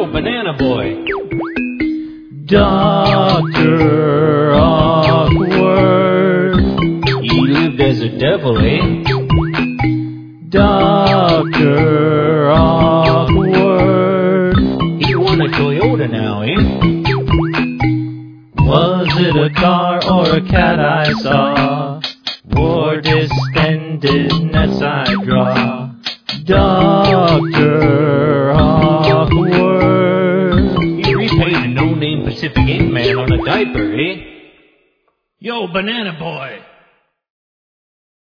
Banana Boy. Dr. Awkward. He lived as a devil, eh? Dr. Awkward. He won a Toyota now, eh? Was it a car or a cat I saw? Wore distended nets I draw. Dr. Awkward. He repaid a no-name Pacific Ink man on a diaper, eh? Yo, Banana Boy.